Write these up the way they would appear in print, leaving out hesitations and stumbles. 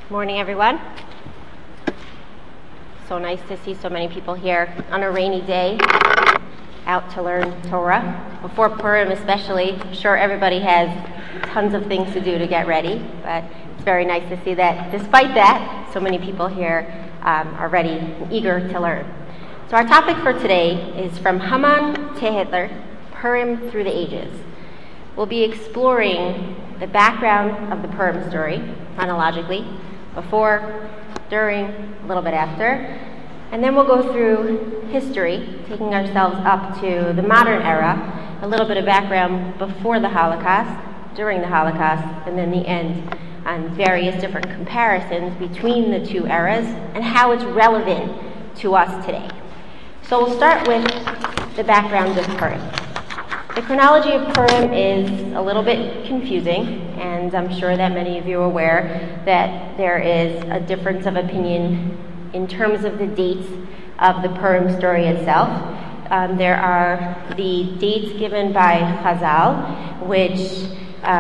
Morning, everyone. So nice to see so many people here on a rainy day, out to learn Torah. Before Purim especially, I'm sure everybody has tons of things to do to get ready, but it's very nice to see that despite that, so many people here are ready and eager to learn. So our topic for today is from Haman to Hitler, Purim through the ages. We'll be exploring the background of the Purim story, chronologically, before, during, a little bit after, and then we'll go through history, taking ourselves up to the modern era, a little bit of background before the Holocaust, during the Holocaust, and then the end on various different comparisons between the two eras and how it's relevant to us today. So we'll start with the background of Purim. The chronology of Purim is a little bit confusing, and I'm sure that many of you are aware that there is a difference of opinion in terms of the dates of the Purim story itself. There are the dates given by Chazal, which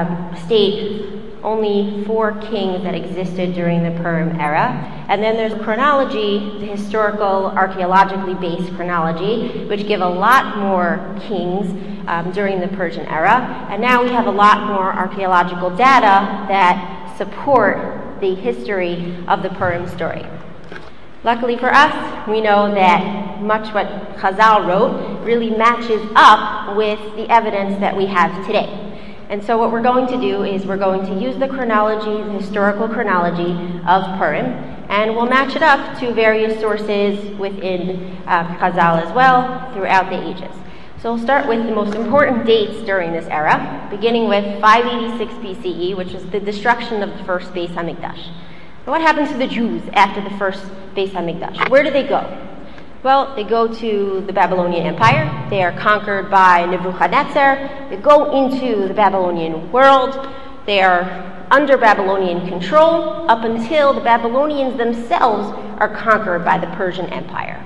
state only 4 kings that existed during the Purim era. And then there's chronology, the historical, archaeologically based chronology, which give a lot more kings during the Persian era. And now we have a lot more archaeological data that support the history of the Purim story. Luckily for us, we know that much what Chazal wrote really matches up with the evidence that we have today. And so what we're going to do is we're going to use the chronology, the historical chronology of Purim, and we'll match it up to various sources within Chazal as well throughout the ages. So we'll start with the most important dates during this era, beginning with 586 BCE, which was the destruction of the first Beis HaMikdash. And what happens to the Jews after the first Beis HaMikdash? Where do they go? Well, they go to the Babylonian Empire. They are conquered by Nebuchadnezzar. They go into the Babylonian world. They are under Babylonian control up until the Babylonians themselves are conquered by the Persian Empire.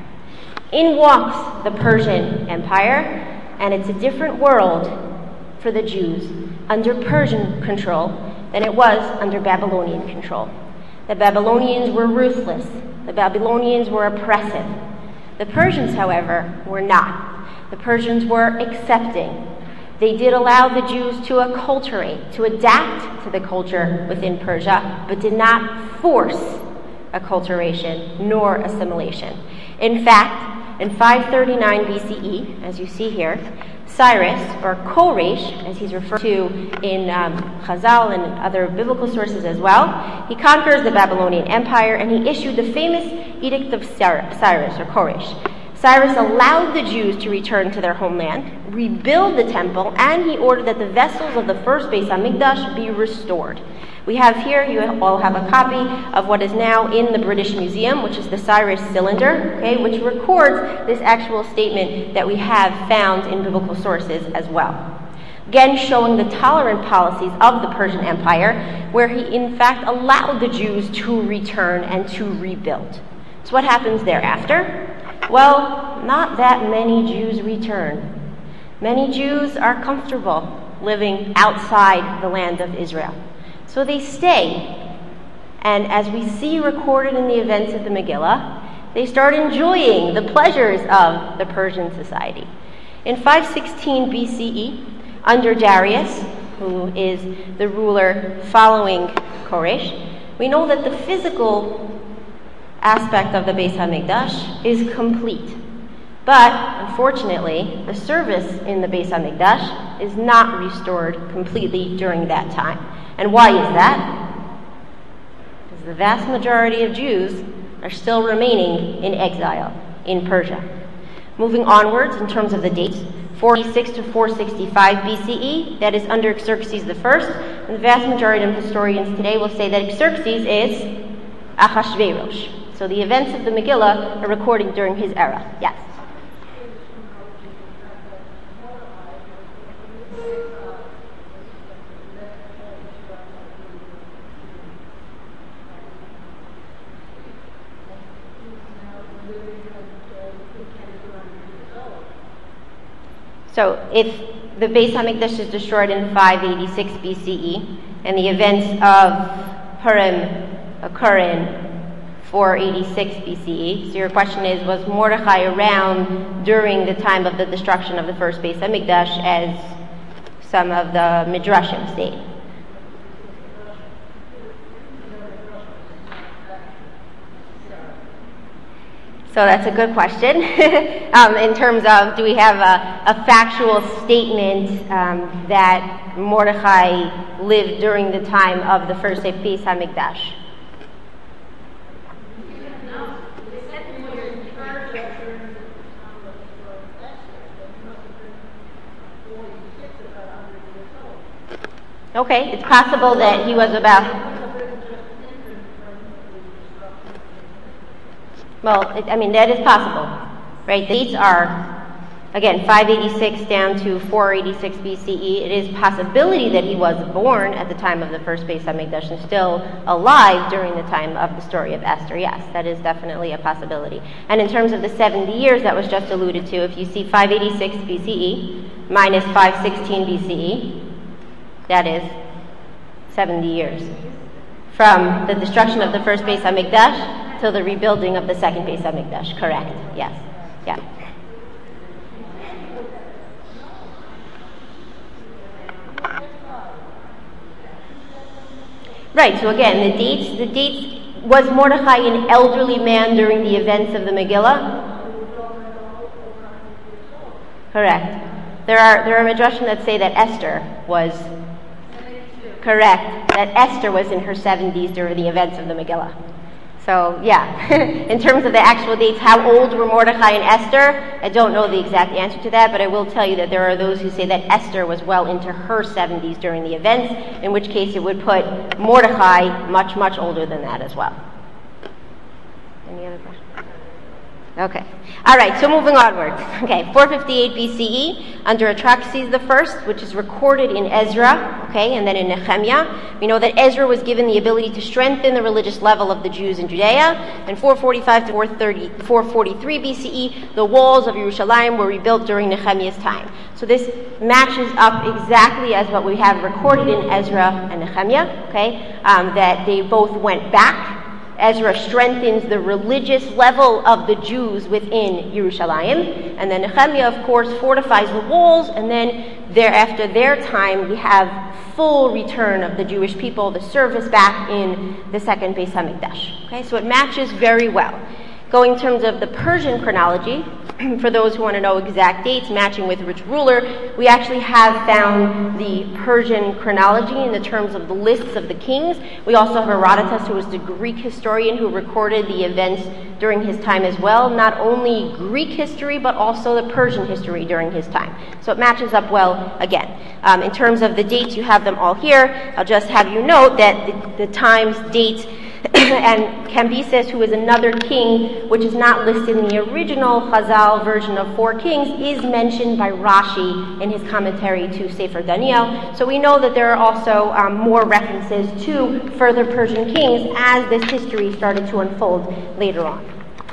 In walks the Persian Empire, and it's a different world for the Jews under Persian control than it was under Babylonian control. The Babylonians were ruthless. The Babylonians were oppressive. The Persians, however, were not. The Persians were accepting. They did allow the Jews to acculturate, to adapt to the culture within Persia, but did not force acculturation nor assimilation. In fact, in 539 BCE, as you see here, Cyrus, or Koresh, as he's referred to in Chazal and other biblical sources as well, he conquers the Babylonian Empire and he issued the famous Edict of Cyrus, or Koresh. Cyrus allowed the Jews to return to their homeland, rebuild the temple, and he ordered that the vessels of the first Beis HaMikdash be restored. We have here, you all have a copy of what is now in the British Museum, which is the Cyrus cylinder, which records this actual statement that we have found in biblical sources as well. Again, showing the tolerant policies of the Persian Empire, where he in fact allowed the Jews to return and to rebuild. So what happens thereafter? Well, not that many Jews return. Many Jews are comfortable living outside the land of Israel. So they stay, and as we see recorded in the events of the Megillah, they start enjoying the pleasures of the Persian society. In 516 BCE, under Darius, who is the ruler following Koresh, we know that the physical aspect of the Beis HaMikdash is complete. But, unfortunately, the service in the Beis HaMikdash is not restored completely during that time. And why is that? Because the vast majority of Jews are still remaining in exile in Persia. Moving onwards in terms of the dates, 486 to 465 BCE, that is under Xerxes I, and the vast majority of historians today will say that Xerxes is Ahasuerus. So the events of the Megillah are recorded during his era. Yes? So if the Beis HaMikdash is destroyed in 586 BCE, and the events of Purim occur in 486 BCE. So your question is, was Mordechai around during the time of the destruction of the first Beis Hamikdash, as some of the Midrashim state? So that's a good question. In terms of, do we have a factual statement that Mordechai lived during the time of the first Beis Hamikdash? Okay, it's possible that he was about... Well, that is possible, right? The dates are, again, 586 down to 486 BCE. It is a possibility that he was born at the time of the first Beis Hamikdash and still alive during the time of the story of Esther. Yes, that is definitely a possibility. And in terms of the 70 years that was just alluded to, if you see 586 BCE minus 516 BCE, that is 70 years. From the destruction of the first Beis Hamikdash till the rebuilding of the second Beis Hamikdash. Correct. Yes. Yeah. Right. So again, the dates. Was Mordechai an elderly man during the events of the Megillah? Correct. There are midrashim that say that Esther was correct. That Esther was in her 70s during the events of the Megillah. So, yeah, in terms of the actual dates, how old were Mordechai and Esther? I don't know the exact answer to that, but I will tell you that there are those who say that Esther was well into her 70s during the events, in which case it would put Mordechai much, much older than that as well. Any other questions? Okay. All right, so moving onward. Okay, 458 BCE, under Atraxes I, which is recorded in Ezra, okay, and then in Nehemiah. We know that Ezra was given the ability to strengthen the religious level of the Jews in Judea. And 445 to 443 BCE, the walls of Yerushalayim were rebuilt during Nehemiah's time. So this matches up exactly as what we have recorded in Ezra and Nehemiah, okay, that they both went back. Ezra strengthens the religious level of the Jews within Yerushalayim. And then Nehemiah, of course, fortifies the walls. And then after their time, we have full return of the Jewish people, the service back in the second Beis Hamikdash. Okay, so it matches very well. Going in terms of the Persian chronology, for those who want to know exact dates matching with which ruler, we actually have found the Persian chronology in the terms of the lists of the kings. We also have Herodotus, who was the Greek historian who recorded the events during his time as well. Not only Greek history, but also the Persian history during his time. So it matches up well again. In terms of the dates, you have them all here. I'll just have you note that the times, dates, and Cambyses, who is another king, which is not listed in the original Chazal version of 4 kings, is mentioned by Rashi in his commentary to Sefer Daniel. So we know that there are also more references to further Persian kings as this history started to unfold later on.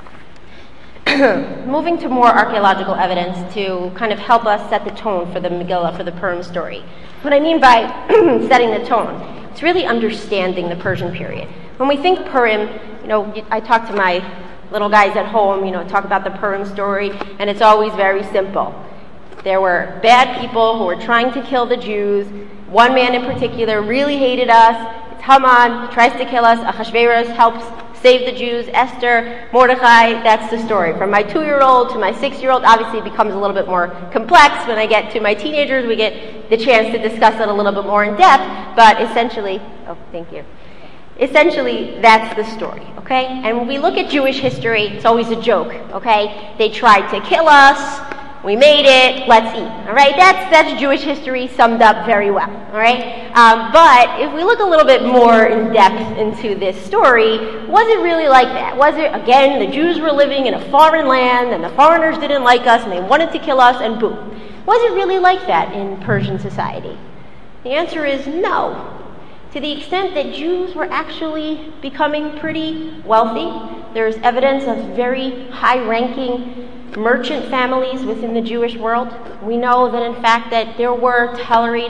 Moving to more archaeological evidence to kind of help us set the tone for the Megillah, for the Purim story. What I mean by setting the tone, it's really understanding the Persian period. When we think Purim, I talk to my little guys at home, talk about the Purim story, and it's always very simple. There were bad people who were trying to kill the Jews. One man in particular really hated us. It's Haman, tries to kill us. Ahasuerus helps save the Jews. Esther, Mordechai, that's the story. From my 2-year-old to my 6-year-old, obviously it becomes a little bit more complex. When I get to my teenagers, we get the chance to discuss it a little bit more in depth, but essentially, thank you. Essentially, that's the story, okay? And when we look at Jewish history, it's always a joke, okay? They tried to kill us, we made it, let's eat, all right? That's Jewish history summed up very well, all right? But if we look a little bit more in depth into this story, was it really like that? Was it, again, the Jews were living in a foreign land, and the foreigners didn't like us, and they wanted to kill us, and boom. Was it really like that in Persian society? The answer is no. To the extent that Jews were actually becoming pretty wealthy, there's evidence of very high-ranking merchant families within the Jewish world. We know that, in fact, that there were tolerating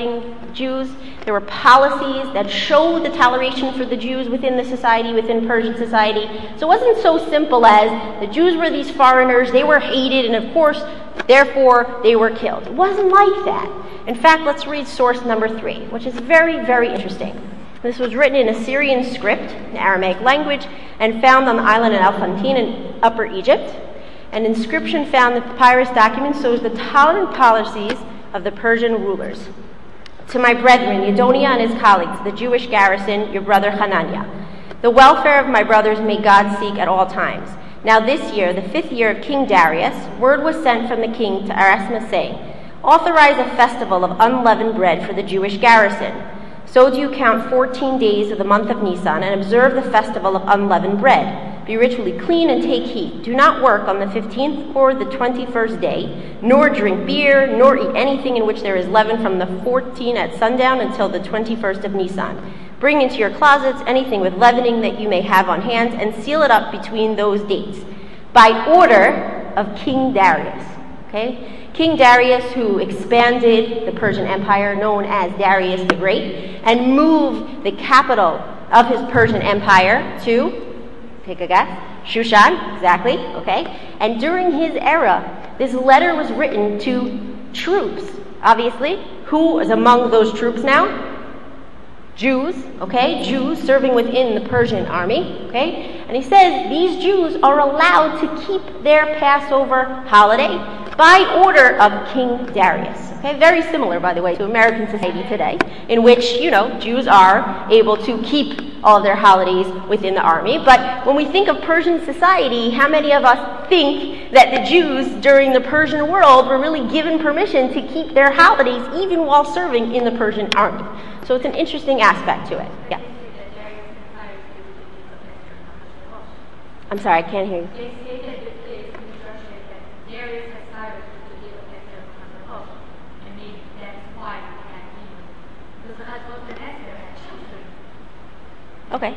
Jews. There were policies that showed the toleration for the Jews within the society, within Persian society. So it wasn't so simple as the Jews were these foreigners, they were hated, and of course, therefore, they were killed. It wasn't like that. In fact, let's read source number 3, which is very, very interesting. This was written in Assyrian script, in Aramaic language, and found on the island of Elephantine in Upper Egypt. An inscription found in the papyrus document shows the tolerant policies of the Persian rulers. To my brethren, Yedonia and his colleagues, the Jewish garrison, your brother Hananiah. The welfare of my brothers may God seek at all times. Now this year, the 5th year of King Darius, word was sent from the king to Erasmus saying, authorize a festival of unleavened bread for the Jewish garrison. So do you count 14 days of the month of Nisan and observe the festival of unleavened bread. Be ritually clean and take heed. Do not work on the 15th or the 21st day, nor drink beer, nor eat anything in which there is leaven from the 14th at sundown until the 21st of Nisan. Bring into your closets anything with leavening that you may have on hand and seal it up between those dates. By order of King Darius. Okay? King Darius, who expanded the Persian Empire, known as Darius the Great, and moved the capital of his Persian Empire to, take a guess, Shushan, exactly, okay? And during his era, this letter was written to troops, obviously. Who was among those troops now? Jews, okay? Jews serving within the Persian army, okay? And he says these Jews are allowed to keep their Passover holiday by order of King Darius. Okay, very similar, by the way, to American society today, in which, Jews are able to keep all of their holidays within the army. But when we think of Persian society, how many of us think that the Jews during the Persian world were really given permission to keep their holidays even while serving in the Persian army? So it's an interesting aspect to it. Yeah. I'm sorry, I can't hear you. Okay.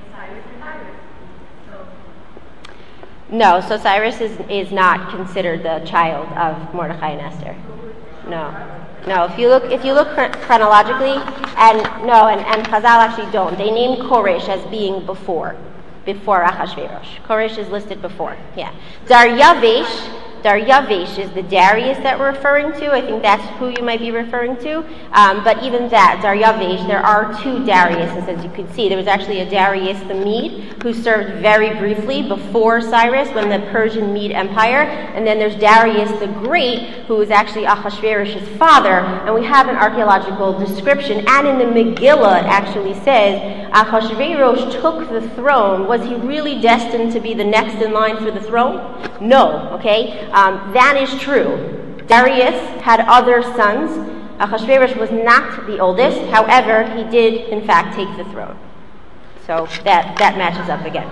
No, so Cyrus is not considered the child of Mordecai and Esther. No. If you look chronologically, and Chazal actually don't. They name Koresh as being before Achashverosh. Koresh is listed before. Yeah. Daryavesh is the Darius that we're referring to. I think that's who you might be referring to. But even that, Daryavesh, there are 2 Dariuses, as you can see. There was actually a Darius the Mede, who served very briefly before Cyrus when the Persian Mede Empire. And then there's Darius the Great, who is actually Ahasuerus' father. And we have an archaeological description. And in the Megillah, it actually says, Ahasuerus took the throne. Was he really destined to be the next in line for the throne? No, okay? That is true. Darius had other sons. Ahasuerus was not the oldest. However, he did, in fact, take the throne. So that matches up again.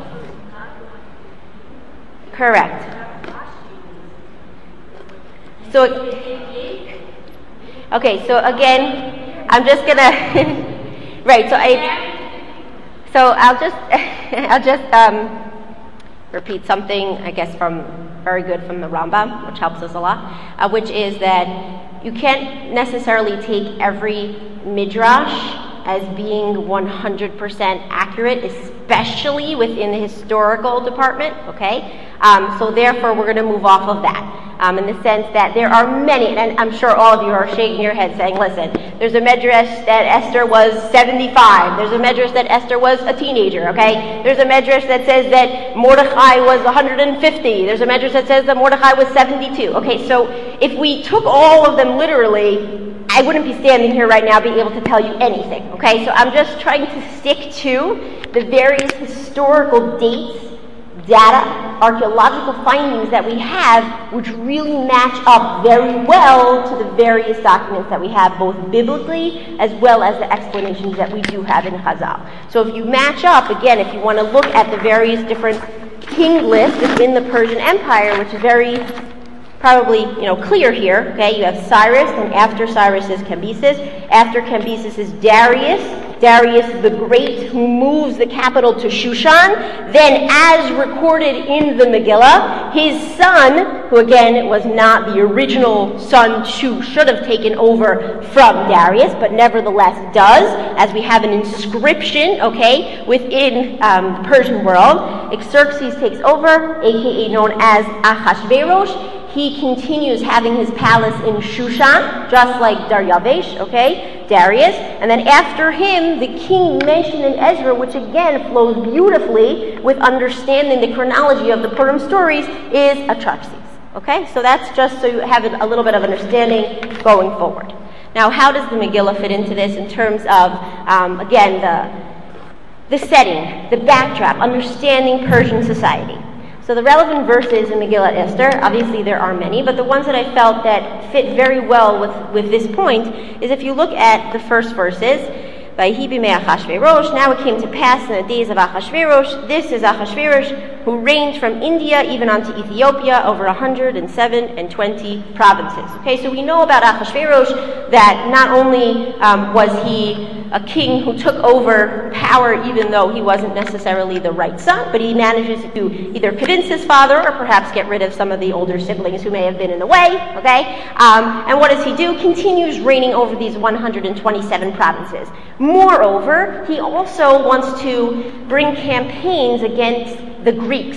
Correct. So, okay, so again, I'm just going to... right, so I'll just repeat something, I guess, very good from the Rambam, which helps us a lot, which is that you can't necessarily take every midrash as being 100% accurate, especially within the historical department, okay? So therefore, we're going to move off of that. In the sense that there are many, and I'm sure all of you are shaking your head saying, listen, there's a medrash that Esther was 75. There's a medrash that Esther was a teenager, okay? There's a medrash that says that Mordecai was 150. There's a medrash that says that Mordecai was 72. Okay, so if we took all of them literally, I wouldn't be standing here right now being able to tell you anything, okay? So I'm just trying to stick to the various historical dates, data, archaeological findings that we have, which really match up very well to the various documents that we have, both biblically as well as the explanations that we do have in Chazal. So if you match up, again, if you want to look at the various different king lists within the Persian Empire, which is very probably clear here, okay, you have Cyrus, and after Cyrus is Cambyses. After Cambyses is Darius, Darius the Great, who moves the capital to Shushan. Then, as recorded in the Megillah, his son, who again was not the original son who should have taken over from Darius, but nevertheless does, as we have an inscription, okay, within the Persian world. Xerxes takes over, aka known as Ahasuerus. He continues having his palace in Shushan, just like Daryavesh, okay, Darius. And then after him, the king mentioned in Ezra, which again flows beautifully with understanding the chronology of the Purim stories, is Artaxerxes. Okay, so that's just so you have a little bit of understanding going forward. Now, how does the Megillah fit into this in terms of, again, the setting, the backdrop, understanding Persian society? So the relevant verses in Megillah Esther, obviously there are many, but the ones that I felt that fit very well with this point is if you look at the first verses, Vayhi b'mei Achashverosh, now it came to pass in the days of Achashverosh. This is Achashverosh, who reigned from India even unto Ethiopia over 120 provinces. Okay, so we know about Achashverosh that not only was he a king who took over power even though he wasn't necessarily the right son, but he manages to either convince his father or perhaps get rid of some of the older siblings who may have been in the way, okay? And what does he do? Continues reigning over these 127 provinces. Moreover, he also wants to bring campaigns against the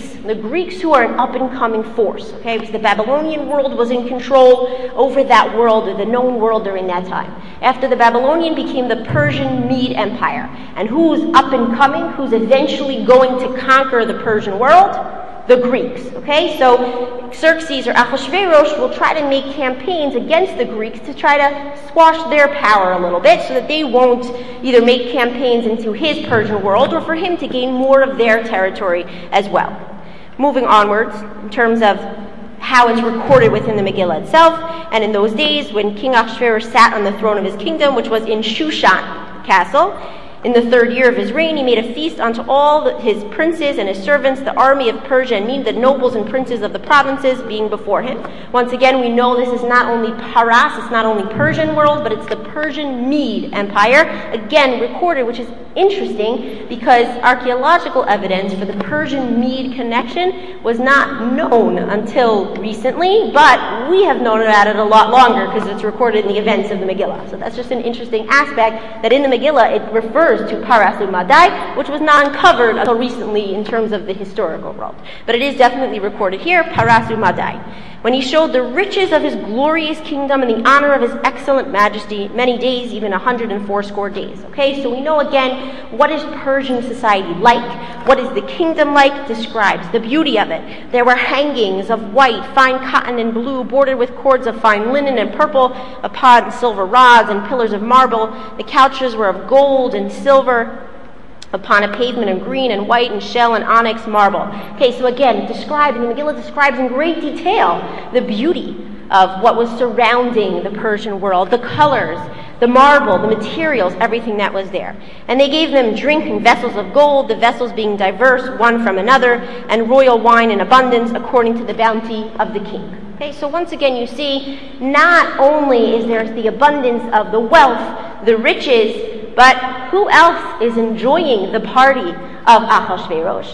Greeks who are an up-and-coming force, okay? Because the Babylonian world was in control over that world, or the known world during that time. After the Babylonian became the Persian Mede Empire. And who's up-and-coming? Who's eventually going to conquer the Persian world? The Greeks, okay? So Xerxes or Ahasuerus will try to make campaigns against the Greeks to try to squash their power a little bit so that they won't either make campaigns into his Persian world or for him to gain more of their territory as well. Moving onwards, in terms of how it's recorded within the Megillah itself, and in those days when King Ahasuerus sat on the throne of his kingdom, which was in Shushan castle, in the 3rd year of his reign, he made a feast unto all his princes and his servants, the army of Persia, and Mede, the nobles and princes of the provinces, being before him. Once again, we know this is not only Paras, it's not only Persian world, but it's the Persian Mede Empire, again recorded, which is interesting because archaeological evidence for the Persian Mede connection was not known until recently, but we have known about it a lot longer because it's recorded in the events of the Megillah. So that's just an interesting aspect that in the Megillah it refers to Parasu Madai, which was not uncovered until recently in terms of the historical world. But it is definitely recorded here, Parasu Madai. When he showed the riches of his glorious kingdom and the honor of his excellent majesty, many days, even 180 days. Okay, so we know again, what is Persian society like? What is the kingdom like? Describes the beauty of it. There were hangings of white, fine cotton and blue, bordered with cords of fine linen and purple, upon silver rods and pillars of marble. The couches were of gold and silver, upon a pavement of green and white and shell and onyx marble. Okay, so again, the Megillah describes in great detail the beauty of what was surrounding the Persian world, the colors, the marble, the materials, everything that was there. And they gave them drink in vessels of gold, the vessels being diverse one from another, and royal wine in abundance according to the bounty of the king. Okay, so once again you see, not only is there the abundance of the wealth, the riches, but who else is enjoying the party of Ahasuerus?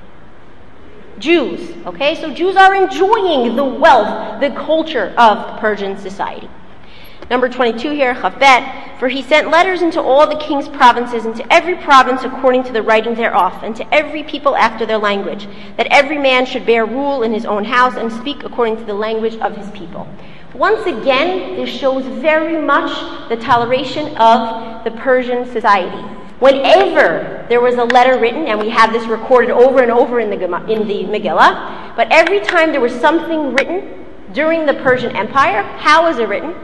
Jews. Okay, so Jews are enjoying the wealth, the culture of Persian society. Number 22 here, Chafet. For he sent letters into all the king's provinces, into every province according to the writing thereof, and to every people after their language, that every man should bear rule in his own house and speak according to the language of his people. Once again, this shows very much the toleration of the Persian society. Whenever there was a letter written, and we have this recorded over and over in the Megillah, but every time there was something written during the Persian Empire, how was it written?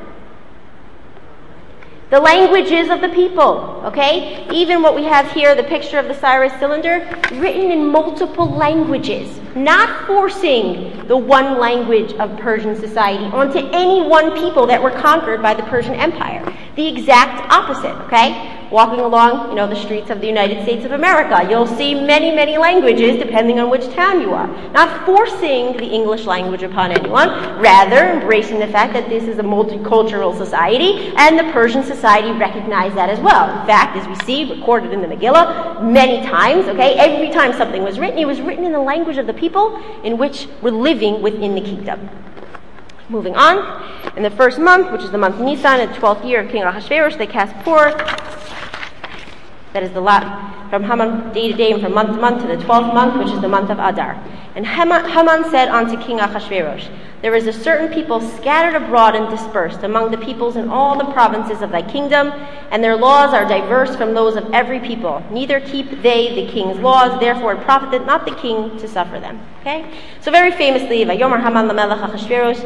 The languages of the people, okay? Even what we have here, the picture of the Cyrus cylinder, written in multiple languages, not forcing the one language of Persian society onto any one people that were conquered by the Persian Empire. The exact opposite, okay? walking along, the streets of the United States of America. You'll see many, many languages depending on which town you are. Not forcing the English language upon anyone, rather embracing the fact that this is a multicultural society, and the Persian society recognized that as well. In fact, as we see recorded in the Megillah many times, every time something was written, it was written in the language of the people in which were living within the kingdom. Moving on, in the first month, which is the month of Nisan, in the 12th year of King Ahasuerus, they cast forth, that is the lot from Haman day to day and from month to month to the 12th month, which is the month of Adar. And Haman said unto King Ahasuerus, there is a certain people scattered abroad and dispersed among the peoples in all the provinces of thy kingdom, and their laws are diverse from those of every people. Neither keep they the king's laws, therefore it profiteth not the king to suffer them. So very famously, Vayomer Haman lamelech Ahasuerus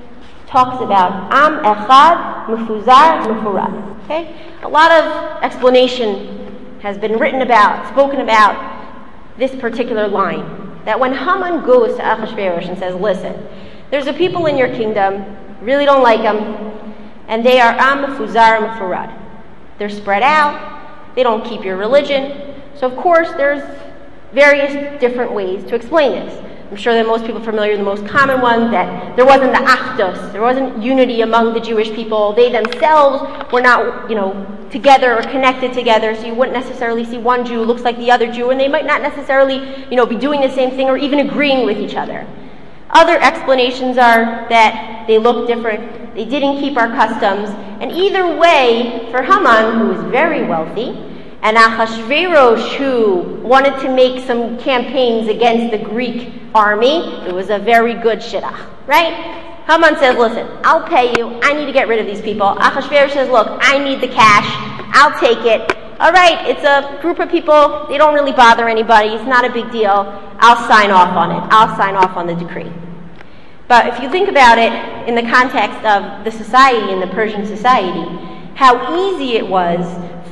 talks about Am Echad Mefuzar Mefurad. A lot of explanation has been written about, spoken about this particular line. That when Haman goes to Ahasuerus and says, listen, there's a people in your kingdom, really don't like them, and they are Am Mefuzar Mefurad. They're spread out, they don't keep your religion. So of course there's various different ways to explain this. I'm sure that most people are familiar with the most common one, that there wasn't the achdus, there wasn't unity among the Jewish people. They themselves were not, together or connected together, so you wouldn't necessarily see one Jew who looks like the other Jew, and they might not necessarily, be doing the same thing or even agreeing with each other. Other explanations are that they look different, they didn't keep our customs, and either way, for Haman, who was very wealthy, and Ahasuerus, who wanted to make some campaigns against the Greek army, it was a very good shidduch, right? Haman says, listen, I'll pay you, I need to get rid of these people. Ahasuerus says, look, I need the cash, I'll take it. All right, it's a group of people, they don't really bother anybody, it's not a big deal, I'll sign off on it, I'll sign off on the decree. But if you think about it in the context of the society, in the Persian society, how easy it was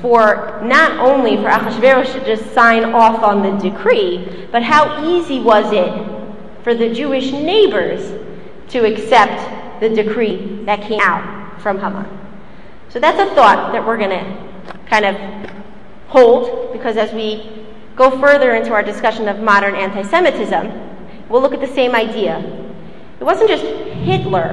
for not only for Ahasuerus to just sign off on the decree, but how easy was it for the Jewish neighbors to accept the decree that came out from Haman. So that's a thought that we're going to kind of hold, because as we go further into our discussion of modern anti-Semitism, we'll look at the same idea. It wasn't just Hitler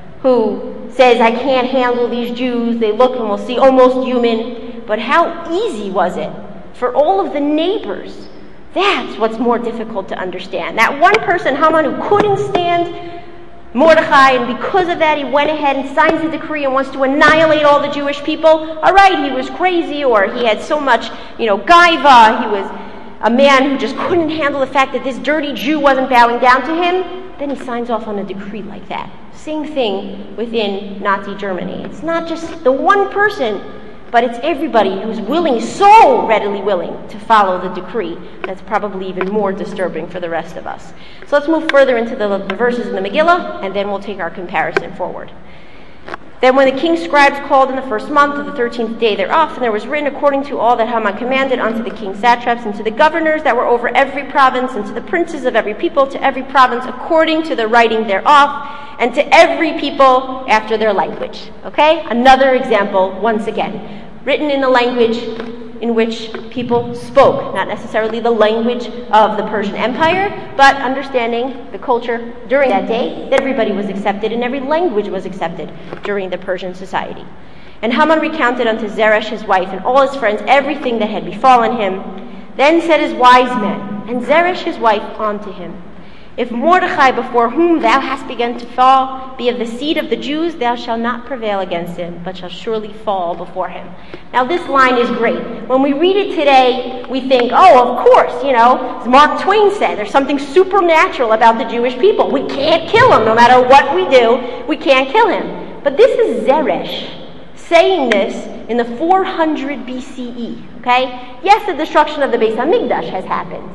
who says, I can't handle these Jews, they look and we'll see almost human. But how easy was it for all of the neighbors? That's what's more difficult to understand. That one person, Haman, who couldn't stand Mordechai, and because of that he went ahead and signs the decree and wants to annihilate all the Jewish people. All right, he was crazy, or he had so much, gaiva, he was a man who just couldn't handle the fact that this dirty Jew wasn't bowing down to him. Then he signs off on a decree like that. Same thing within Nazi Germany. It's not just the one person, but it's everybody who's willing, so readily willing, to follow the decree. That's probably even more disturbing for the rest of us. So let's move further into the verses in the Megillah, and then we'll take our comparison forward. Then when the king's scribes called in the first month of the 13th day thereof, and there was written according to all that Haman commanded unto the king's satraps, and to the governors that were over every province, and to the princes of every people, to every province according to the writing thereof, and to every people after their language. Another example, once again, written in the language in which people spoke, not necessarily the language of the Persian Empire, but understanding the culture during that day, that everybody was accepted and every language was accepted during the Persian society. And Haman recounted unto Zeresh his wife and all his friends everything that had befallen him. Then said his wise men and Zeresh his wife unto him, If Mordechai, before whom thou hast begun to fall, be of the seed of the Jews, thou shalt not prevail against him, but shalt surely fall before him. Now this line is great. When we read it today, we think, oh, of course, as Mark Twain said, there's something supernatural about the Jewish people. We can't kill him. No matter what we do, we can't kill him. But this is Zeresh saying this in the 400 BCE, Yes, the destruction of the Beis HaMikdash has happened.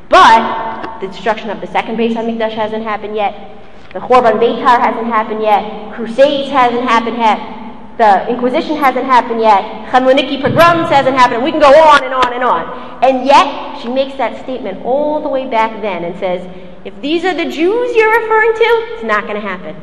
But the destruction of the second Beis HaMikdash hasn't happened yet. The Chorban Beitar hasn't happened yet. Crusades hasn't happened yet. The Inquisition hasn't happened yet. Chmielnicki pogroms hasn't happened. We can go on and on and on. And yet, she makes that statement all the way back then and says, if these are the Jews you're referring to, it's not going to happen.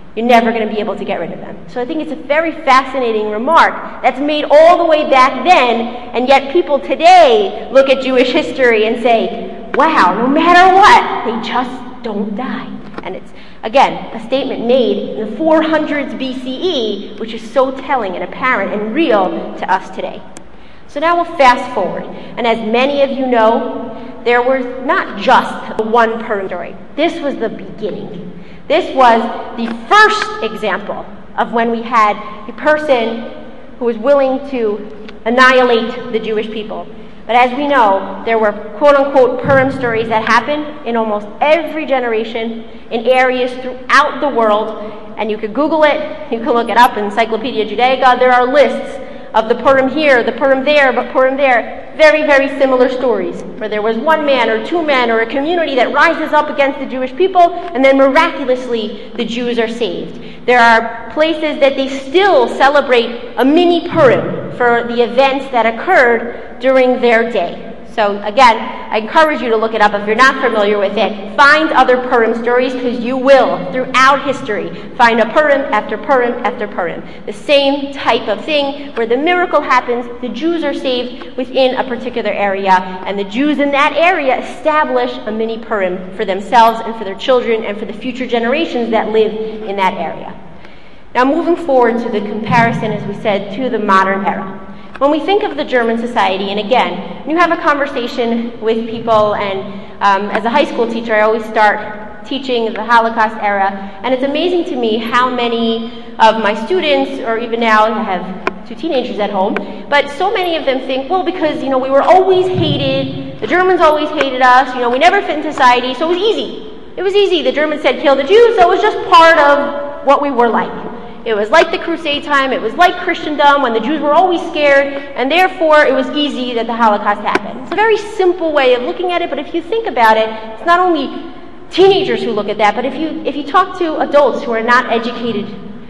you're never going to be able to get rid of them. So I think it's a very fascinating remark that's made all the way back then, and yet people today look at Jewish history and say, wow, no matter what, they just don't die. And it's, again, a statement made in the 400s BCE, which is so telling and apparent and real to us today. So now we'll fast forward. And as many of you know, there was not just one Purim story. This was the beginning. This was the first example of when we had a person who was willing to annihilate the Jewish people. But as we know, there were quote-unquote Purim stories that happened in almost every generation in areas throughout the world. And you could Google it, you can look it up in Encyclopedia Judaica. There are lists of the Purim here, the Purim there, but Purim there. Very, very similar stories, where there was one man or two men or a community that rises up against the Jewish people, and then miraculously the Jews are saved. There are places that they still celebrate a mini Purim for the events that occurred during their day. So again, I encourage you to look it up if you're not familiar with it. Find other Purim stories, because you will, throughout history, find a Purim after Purim after Purim. The same type of thing, where the miracle happens, the Jews are saved within a particular area, and the Jews in that area establish a mini Purim for themselves and for their children and for the future generations that live in that area. Now moving forward to the comparison, as we said, to the modern era. When we think of the German society, and again, when you have a conversation with people, and as a high school teacher, I always start teaching the Holocaust era, and it's amazing to me how many of my students, or even now, I have 2 teenagers at home, but so many of them think, well, because, we were always hated, the Germans always hated us, we never fit in society, so it was easy. It was easy. The Germans said, kill the Jews, so it was just part of what we were like. It was like the Crusade time, it was like Christendom, when the Jews were always scared, and therefore it was easy that the Holocaust happened. It's a very simple way of looking at it, but if you think about it, it's not only teenagers who look at that, but if you talk to adults who are not educated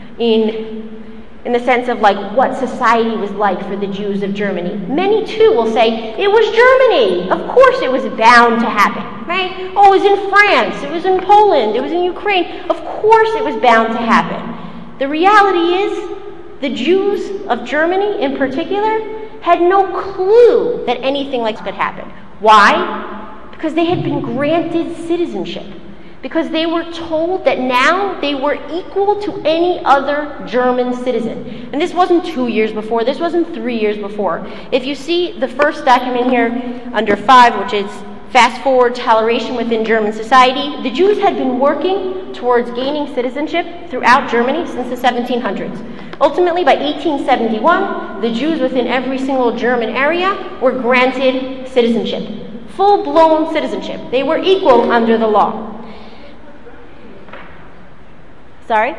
in the sense of like what society was like for the Jews of Germany, many too will say, it was Germany. Of course it was bound to happen, right? Oh, it was in France, it was in Poland, it was in Ukraine. Of course it was bound to happen. The reality is, the Jews of Germany in particular had no clue that anything like this could happen. Why? Because they had been granted citizenship. Because they were told that now they were equal to any other German citizen. And this wasn't 2 years before, this wasn't 3 years before. If you see the first document here under 5, which is fast forward toleration within German society, the Jews had been working towards gaining citizenship throughout Germany since the 1700s. Ultimately, by 1871, the Jews within every single German area were granted citizenship. Full-blown citizenship. They were equal under the law. Sorry?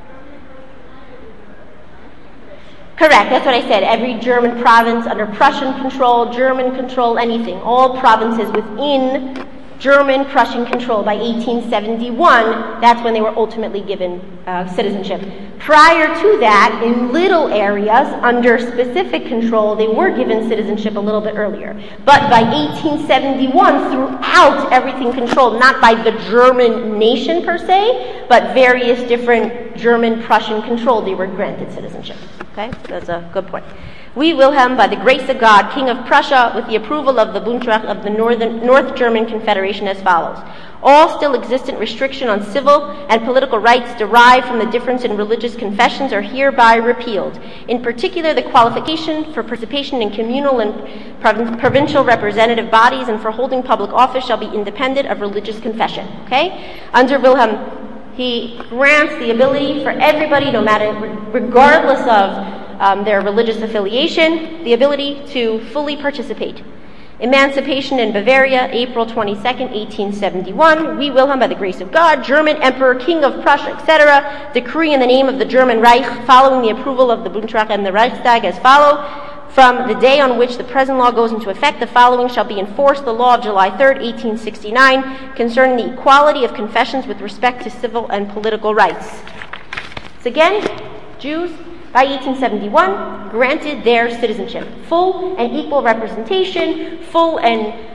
Correct, that's what I said. Every German province under Prussian control, German control, anything. All provinces within German Prussian control by 1871, that's when they were ultimately given citizenship. Prior to that, in little areas under specific control, they were given citizenship a little bit earlier. But by 1871, throughout everything controlled, not by the German nation per se, but various different German Prussian control, they were granted citizenship. Okay, that's a good point. We, Wilhelm, by the grace of God, King of Prussia, with the approval of the Bundesrat of the North German Confederation as follows. All still existent restriction on civil and political rights derived from the difference in religious confessions are hereby repealed. In particular, the qualification for participation in communal and provincial representative bodies and for holding public office shall be independent of religious confession. Okay? Under Wilhelm, he grants the ability for everybody, no matter, regardless of their religious affiliation, the ability to fully participate. Emancipation in Bavaria, April 22nd, 1871. We, Wilhelm, by the grace of God, German Emperor, King of Prussia, etc., decree in the name of the German Reich, following the approval of the Bundesrat and the Reichstag as follow. From the day on which the present law goes into effect, the following shall be enforced: the law of July 3rd, 1869, concerning the equality of confessions with respect to civil and political rights. So again, Jews, by 1871, granted their citizenship. Full and equal representation, full and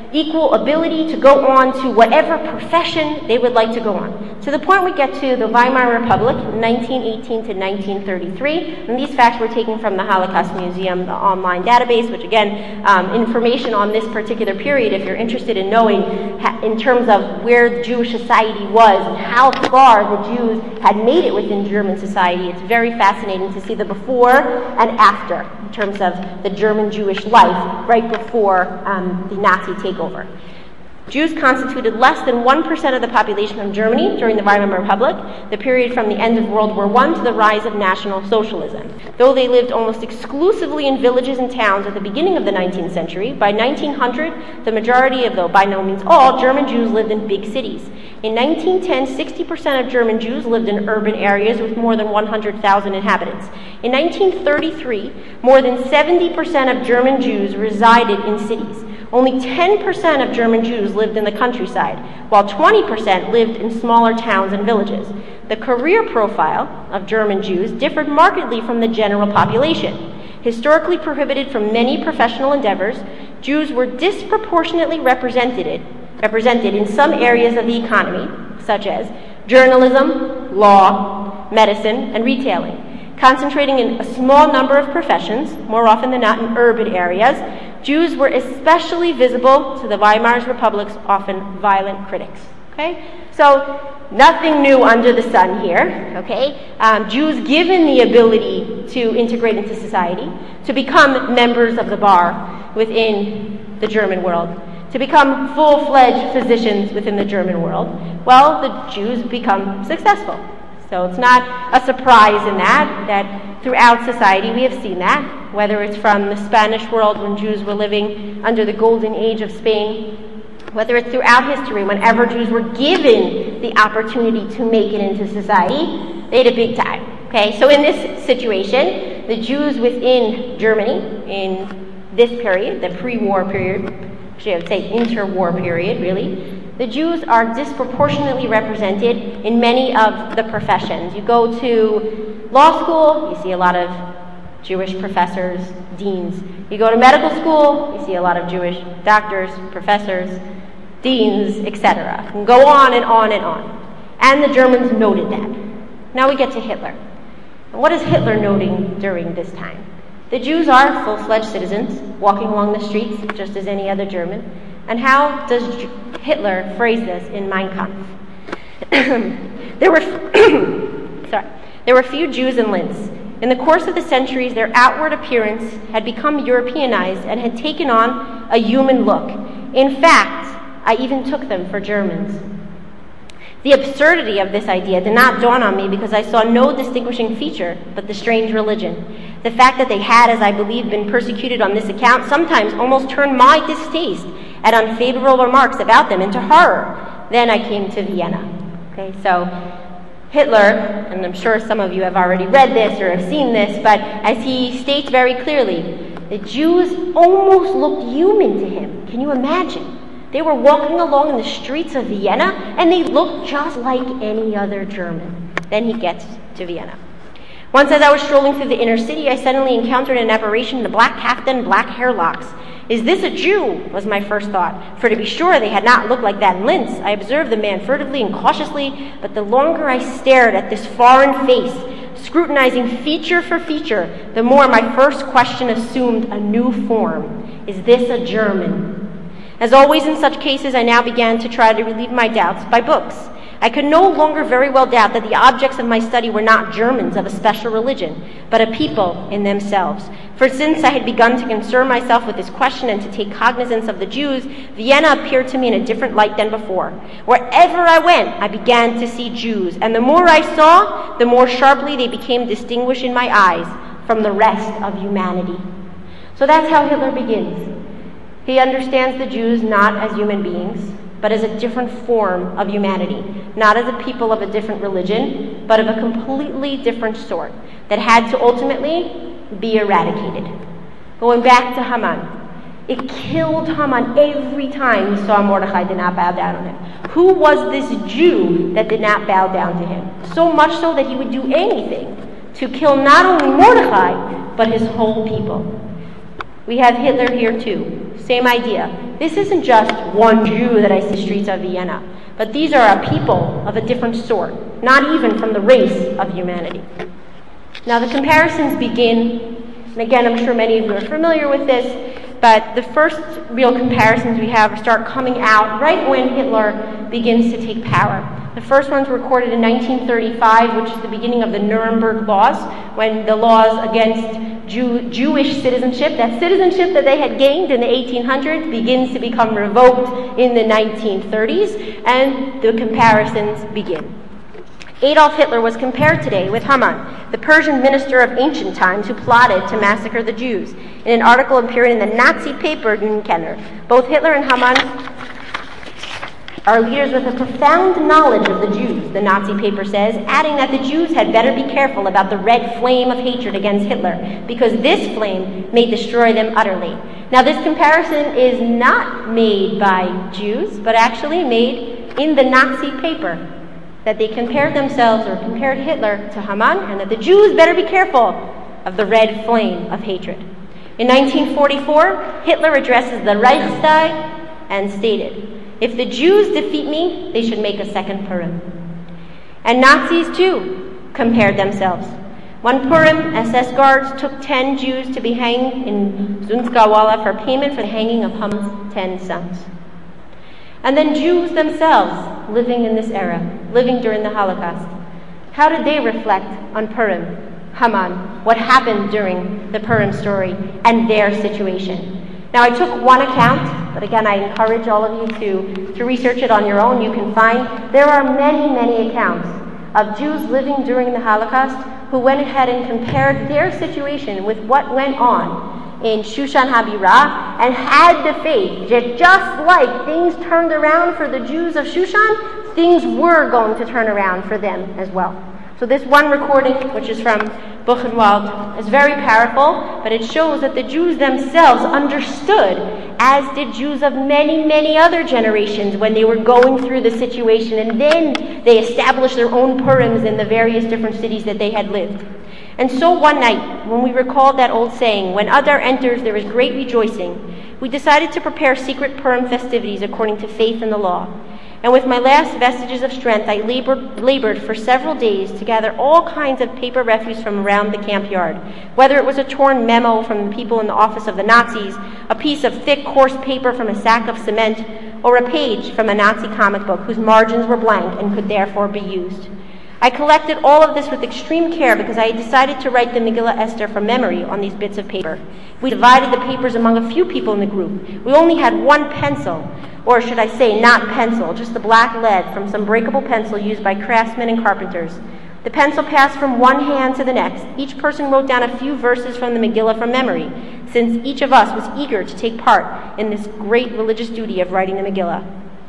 equal ability to go on to whatever profession they would like to go on. To the point we get to the Weimar Republic, 1918 to 1933, and these facts were taken from the Holocaust Museum, the online database, which again, information on this particular period, if you're interested in knowing in terms of where Jewish society was and how far the Jews had made it within German society, it's very fascinating to see the before and after in terms of the German Jewish life right before the Nazi takeover. Jews constituted less than 1% of the population of Germany during the Weimar Republic, the period from the end of World War I to the rise of National Socialism. Though they lived almost exclusively in villages and towns at the beginning of the 19th century, by 1900, the majority of, though by no means all, German Jews lived in big cities. In 1910, 60% of German Jews lived in urban areas with more than 100,000 inhabitants. In 1933, more than 70% of German Jews resided in cities. Only 10% of German Jews lived in the countryside, while 20% lived in smaller towns and villages. The career profile of German Jews differed markedly from the general population. Historically prohibited from many professional endeavors, Jews were disproportionately represented in some areas of the economy, such as journalism, law, medicine, and retailing. Concentrating in a small number of professions, more often than not in urban areas, Jews were especially visible to the Weimar Republic's often violent critics. Okay? So, nothing new under the sun here. Okay? Jews given the ability to integrate into society, to become members of the bar within the German world, to become full-fledged physicians within the German world, well, the Jews become successful. So it's not a surprise in that throughout society we have seen that, whether it's from the Spanish world when Jews were living under the golden age of Spain, whether it's throughout history, whenever Jews were given the opportunity to make it into society, they had a big time. Okay, so in this situation, the Jews within Germany in this period, the pre-war period, actually I would say interwar period, really, the Jews are disproportionately represented in many of the professions. You go to law school, you see a lot of Jewish professors, deans. You go to medical school, you see a lot of Jewish doctors, professors, deans, etc. And go on and on and on. And the Germans noted that. Now we get to Hitler. And what is Hitler noting during this time? The Jews are full-fledged citizens, walking along the streets just as any other German. And how does Hitler phrase this in Mein Kampf? There were few Jews in Linz. In the course of the centuries, their outward appearance had become Europeanized and had taken on a human look. In fact, I even took them for Germans. The absurdity of this idea did not dawn on me because I saw no distinguishing feature but the strange religion. The fact that they had, as I believe, been persecuted on this account sometimes almost turned my distaste at unfavorable remarks about them into horror. Then I came to Vienna. Okay, so Hitler, and I'm sure some of you have already read this or have seen this, but as he states very clearly, the Jews almost looked human to him. Can you imagine? They were walking along in the streets of Vienna, and they looked just like any other German. Then he gets to Vienna. Once as I was strolling through the inner city, I suddenly encountered an apparition in a black kaftan, black hair locks. Is this a Jew? Was my first thought. For to be sure, they had not looked like that in Linz. I observed the man furtively and cautiously, but the longer I stared at this foreign face, scrutinizing feature for feature, the more my first question assumed a new form. Is this a German? As always in such cases, I now began to try to relieve my doubts by books. I could no longer very well doubt that the objects of my study were not Germans of a special religion, but a people in themselves. For since I had begun to concern myself with this question and to take cognizance of the Jews, Vienna appeared to me in a different light than before. Wherever I went, I began to see Jews, and the more I saw, the more sharply they became distinguished in my eyes from the rest of humanity. So that's how Hitler begins. He understands the Jews not as human beings, but as a different form of humanity, not as a people of a different religion, but of a completely different sort that had to ultimately be eradicated. Going back to Haman, it killed Haman every time he saw Mordechai did not bow down to him. Who was this Jew that did not bow down to him? So much so that he would do anything to kill not only Mordechai, but his whole people. We have Hitler here too. Same idea. This isn't just one Jew that I see in the streets of Vienna, but these are a people of a different sort, not even from the race of humanity. Now the comparisons begin, and again, I'm sure many of you are familiar with this, but the first real comparisons we have start coming out right when Hitler begins to take power. The first one's recorded in 1935, which is the beginning of the Nuremberg laws, when the laws against Jewish citizenship, that citizenship that they had gained in the 1800s, begins to become revoked in the 1930s, and the comparisons begin. Adolf Hitler was compared today with Haman, the Persian minister of ancient times who plotted to massacre the Jews, in an article appearing in the Nazi paper Den Kenner. Both Hitler and Haman are leaders with a profound knowledge of the Jews, the Nazi paper says, adding that the Jews had better be careful about the red flame of hatred against Hitler, because this flame may destroy them utterly. Now, this comparison is not made by Jews, but actually made in the Nazi paper, that they compared themselves or compared Hitler to Haman, and that the Jews better be careful of the red flame of hatred. In 1944, Hitler addresses the Reichstag and stated, "If the Jews defeat me, they should make a second Purim." And Nazis, too, compared themselves. One Purim, SS guards took 10 Jews to be hanged in Zunzgawala for payment for the hanging of Haman's 10 sons. And then Jews themselves, living in this era, living during the Holocaust. How did they reflect on Purim, Haman, what happened during the Purim story, and their situation? Now, I took one account, but again, I encourage all of you to research it on your own. You can find there are many, many accounts of Jews living during the Holocaust who went ahead and compared their situation with what went on in Shushan HaBirah, and had the faith that just like things turned around for the Jews of Shushan, things were going to turn around for them as well. So this one recording, which is from Buchenwald, is very powerful, but it shows that the Jews themselves understood, as did Jews of many, many other generations when they were going through the situation, and then they established their own Purims in the various different cities that they had lived. And so one night, when we recalled that old saying, "When Adar enters, there is great rejoicing," we decided to prepare secret Purim festivities according to faith and the law. And with my last vestiges of strength, I labored for several days to gather all kinds of paper refuse from around the camp yard, whether it was a torn memo from the people in the office of the Nazis, a piece of thick, coarse paper from a sack of cement, or a page from a Nazi comic book whose margins were blank and could therefore be used. I collected all of this with extreme care because I had decided to write the Megillah Esther from memory on these bits of paper. We divided the papers among a few people in the group. We only had one pencil, or should I say not pencil, just the black lead from some breakable pencil used by craftsmen and carpenters. The pencil passed from one hand to the next. Each person wrote down a few verses from the Megillah from memory, since each of us was eager to take part in this great religious duty of writing the Megillah.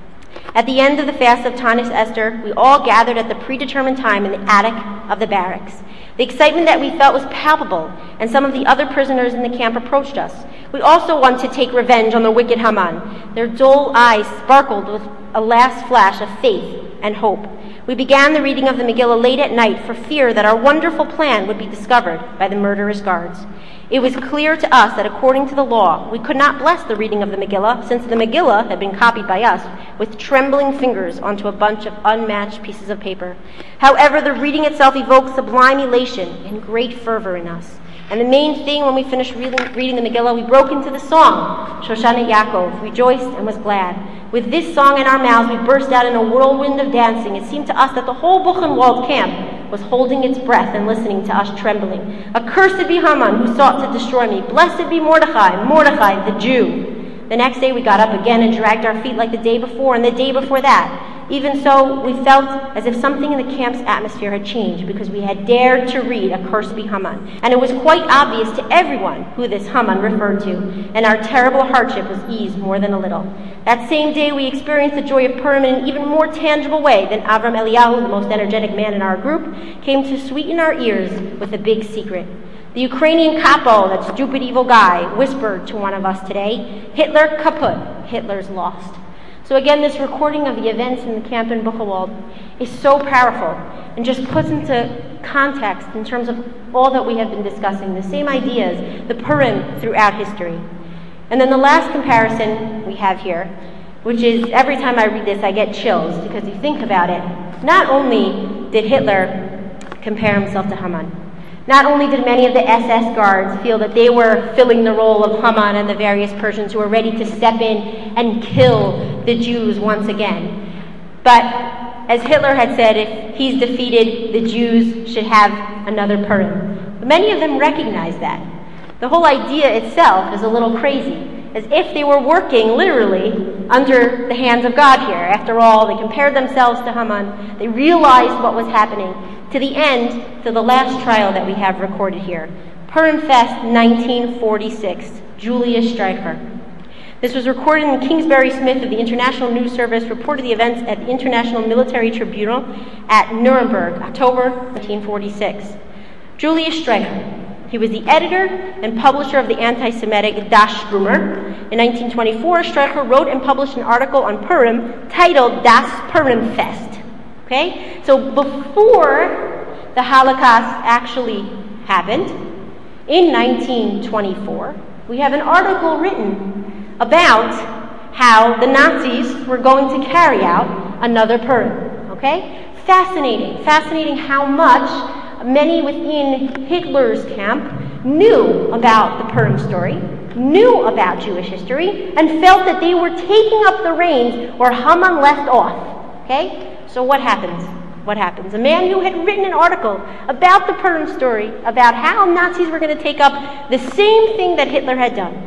At the end of the fast of Tanis Esther, we all gathered at the predetermined time in the attic of the barracks. The excitement that we felt was palpable, and some of the other prisoners in the camp approached us. We also wanted to take revenge on the wicked Haman. Their dull eyes sparkled with a last flash of faith and hope. We began the reading of the Megillah late at night for fear that our wonderful plan would be discovered by the murderous guards. It was clear to us that according to the law, we could not bless the reading of the Megillah, since the Megillah had been copied by us with trembling fingers onto a bunch of unmatched pieces of paper. However, the reading itself evoked sublime elation and great fervor in us. And the main thing, when we finished reading the Megillah, we broke into the song, Shoshanet Yaakov, rejoiced and was glad. With this song in our mouths, we burst out in a whirlwind of dancing. It seemed to us that the whole Buchenwald camp was holding its breath and listening to us trembling. Accursed be Haman, who sought to destroy me. Blessed be Mordechai, Mordechai the Jew. The next day we got up again and dragged our feet like the day before and the day before that. Even so, we felt as if something in the camp's atmosphere had changed because we had dared to read Accursed be Haman. And it was quite obvious to everyone who this Haman referred to, and our terrible hardship was eased more than a little. That same day we experienced the joy of Purim in an even more tangible way than Avram Eliyahu, the most energetic man in our group, came to sweeten our ears with a big secret. The Ukrainian capo, that stupid evil guy, whispered to one of us today, "Hitler kaput, Hitler's lost." So again, this recording of the events in the camp in Buchenwald is so powerful and just puts into context in terms of all that we have been discussing, the same ideas, the Purim throughout history. And then the last comparison we have here, which is every time I read this I get chills, because you think about it, not only did Hitler compare himself to Haman, not only did many of the SS guards feel that they were filling the role of Haman and the various Persians who were ready to step in and kill the Jews once again, but as Hitler had said, if he's defeated, the Jews should have another Purim. Many of them recognize that. The whole idea itself is a little crazy, as if they were working literally under the hands of God here. After all, they compared themselves to Haman. They realized what was happening, to the end, to the last trial that we have recorded here. Purim Fest 1946, Julius Streicher. This was recorded in Kingsbury Smith of the International News Service, reported the events at the International Military Tribunal at Nuremberg, October 1946. Julius Streicher. He was the editor and publisher of the anti-Semitic Das Strömer. In 1924, Streicher wrote and published an article on Purim titled Das Purim Fest. Okay? So before the Holocaust actually happened, in 1924, we have an article written about how the Nazis were going to carry out another Purim. Okay? Fascinating how much many within Hitler's camp knew about the Purim story, knew about Jewish history, and felt that they were taking up the reins where Haman left off. Okay? So what happens? What happens? A man who had written an article about the Purim story, about how Nazis were going to take up the same thing that Hitler had done.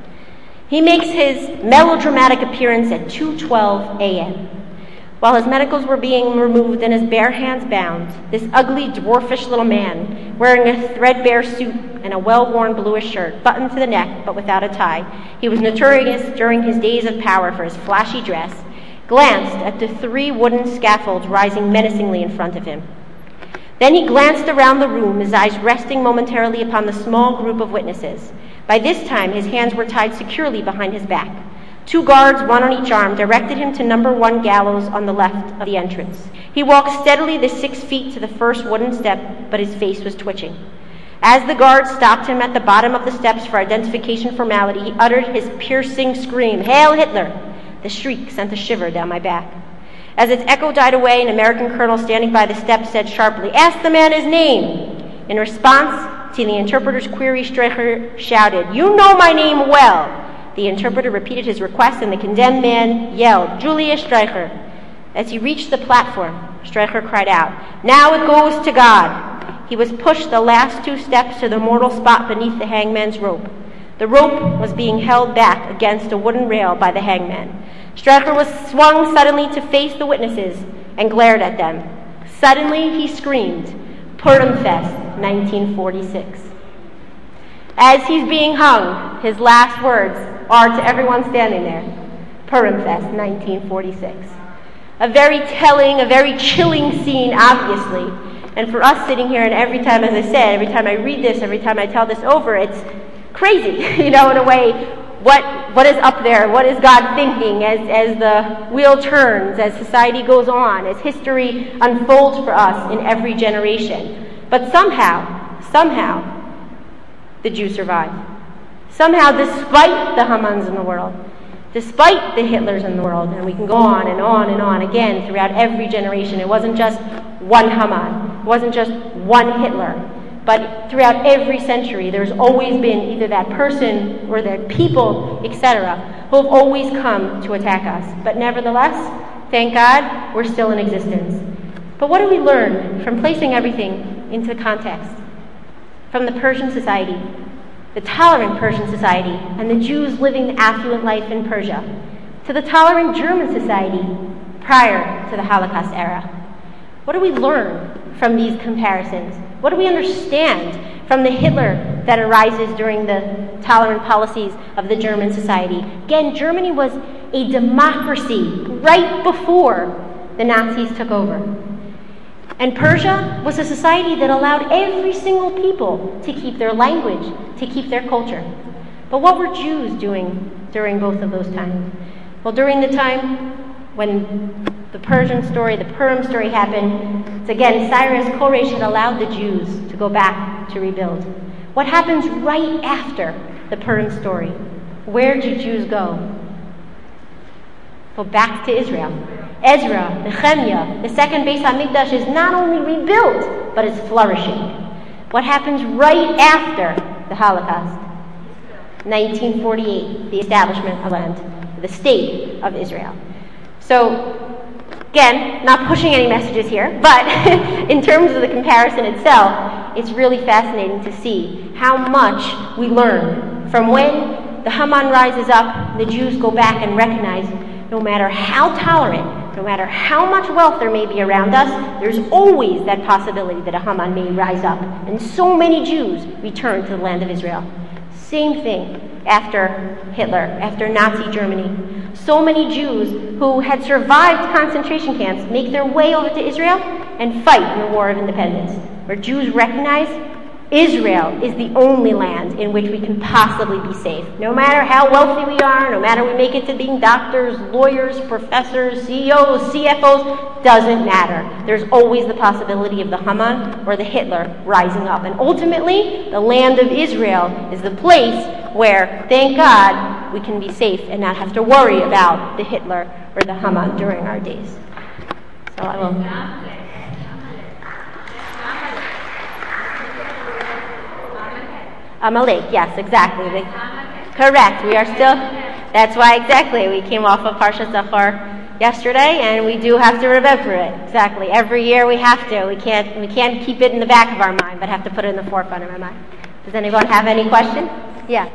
He makes his melodramatic appearance at 2:12 a.m. While his medicals were being removed and his bare hands bound, this ugly, dwarfish little man, wearing a threadbare suit and a well-worn bluish shirt, buttoned to the neck but without a tie, he was notorious during his days of power for his flashy dress, glanced at the 3 wooden scaffolds rising menacingly in front of him. Then he glanced around the room, his eyes resting momentarily upon the small group of witnesses. By this time, his hands were tied securely behind his back. 2 guards, one on each arm, directed him to number 1 gallows on the left of the entrance. He walked steadily the 6 feet to the first wooden step, but his face was twitching. As the guards stopped him at the bottom of the steps for identification formality, he uttered his piercing scream, "Hail Hitler!" The shriek sent a shiver down my back. As its echo died away, an American colonel standing by the steps said sharply, "Ask the man his name." In response to the interpreter's query, Streicher shouted, "You know my name well." The interpreter repeated his request, and the condemned man yelled, "Julius Streicher." As he reached the platform, Streicher cried out, "Now it goes to God." He was pushed the last 2 steps to the mortal spot beneath the hangman's rope. The rope was being held back against a wooden rail by the hangman. Streicher was swung suddenly to face the witnesses and glared at them. Suddenly he screamed, "Purim Fest, 1946. As he's being hung, his last words are to everyone standing there, "Purim Fest, 1946. A very telling, a very chilling scene, obviously. And for us sitting here, and every time, as I said, every time I read this, every time I tell this over, it's crazy, in a way. What is up there? What is God thinking as the wheel turns, as society goes on, as history unfolds for us in every generation? But somehow, the Jews survived. Somehow, despite the Hamans in the world, despite the Hitlers in the world, and we can go on and on and on again throughout every generation. It wasn't just one Haman. It wasn't just one Hitler. But throughout every century, there's always been either that person or that people, etc., who have always come to attack us. But nevertheless, thank God, we're still in existence. But what do we learn from placing everything into context? From the Persian society, the tolerant Persian society, and the Jews living the affluent life in Persia, to the tolerant German society prior to the Holocaust era. What do we learn from these comparisons? What do we understand from the Hitler that arises during the tolerant policies of the German society? Again, Germany was a democracy right before the Nazis took over. And Persia was a society that allowed every single people to keep their language, to keep their culture. But what were Jews doing during both of those times? Well, during the time when the Persian story, the Purim story happened, it's again, Cyrus Koresh had allowed the Jews to go back back to rebuild. What happens right after the Purim story? Where do Jews go? Go back to Israel. Ezra, Nehemiah, the second Beis HaMikdash is not only rebuilt, but it's flourishing. What happens right after the Holocaust? 1948, the establishment of land, the state of Israel. So, again, not pushing any messages here, but in terms of the comparison itself, it's really fascinating to see how much we learn from when the Haman rises up, the Jews go back and recognize no matter how tolerant, no matter how much wealth there may be around us, there's always that possibility that a Haman may rise up. And so many Jews return to the land of Israel. Same thing after Hitler, after Nazi Germany. So many Jews who had survived concentration camps make their way over to Israel and fight in the War of Independence, where Jews recognize Israel is the only land in which we can possibly be safe. No matter how wealthy we are, no matter we make it to being doctors, lawyers, professors, CEOs, CFOs, doesn't matter. There's always the possibility of the Haman or the Hitler rising up. And ultimately, the land of Israel is the place where, thank God, we can be safe and not have to worry about the Hitler or the Haman during our days. So I will... Amalek, yes, exactly. Correct. We are still, that's why exactly, we came off of Parshat Zachor yesterday, and we do have to remember it. Exactly. Every year we have to. We can't keep it in the back of our mind, but have to put it in the forefront of our mind. Does anyone have any questions? Yeah.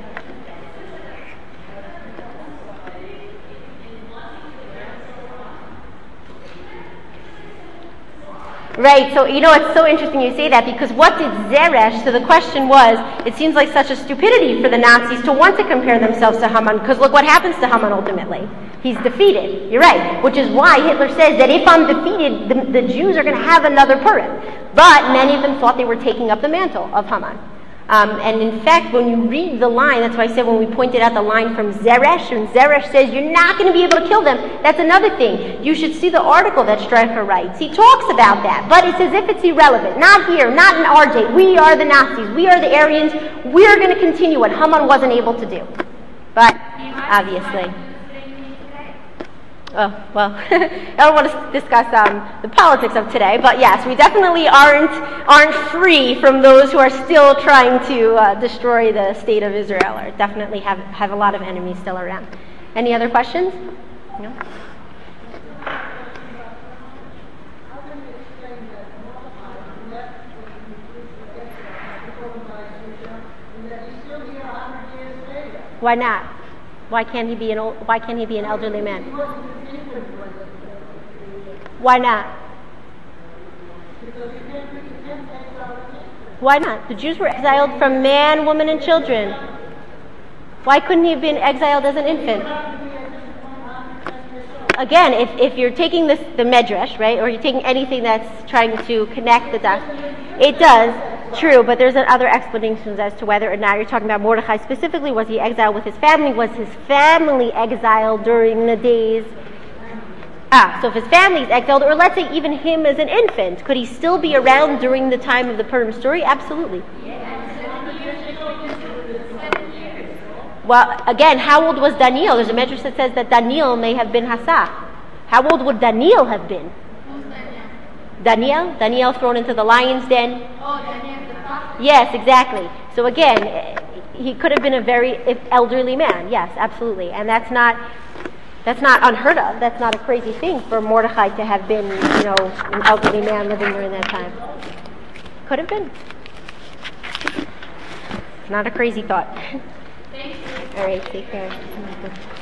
Right, so it's so interesting you say that, because what did Zeresh, so the question was, it seems like such a stupidity for the Nazis to want to compare themselves to Haman, because look what happens to Haman ultimately. He's defeated, you're right, which is why Hitler says that if I'm defeated, the Jews are going to have another Purim. But many of them thought they were taking up the mantle of Haman. And in fact, when you read the line, that's why I said when we pointed out the line from Zeresh, and Zeresh says you're not going to be able to kill them, that's another thing. You should see the article that Streicher writes. He talks about that, but it's as if it's irrelevant. Not here, not in our day. We are the Nazis. We are the Aryans. We're going to continue what Haman wasn't able to do. But, obviously... Oh, well, I don't want to discuss the politics of today, but yes, we definitely aren't free from those who are still trying to destroy the state of Israel, or definitely have a lot of enemies still around. Any other questions? No? Why not? Why can't he be an elderly man? Why not? Why not? The Jews were exiled from man, woman, and children. Why couldn't he have been exiled as an infant? Again, if you're taking the Medrash, right, or you're taking anything that's trying to connect the dots, it does. True, but there's other explanations as to whether or not you're talking about Mordechai specifically. Was he exiled with his family? Was his family exiled during the days? So if his family is exiled, or let's say even him as an infant, could he still be around during the time of the Purim story? Absolutely. Well, again, how old was Daniel? There's a medrash that says that Daniel may have been Hassa. How old would Daniel have been? Daniel thrown into the lion's den. Yes, exactly. So again, he could have been a very elderly man. Yes, absolutely. And that's not unheard of. That's not a crazy thing for Mordechai to have been, an elderly man living during that time. Could have been. Not a crazy thought. Thank you. All right, take care.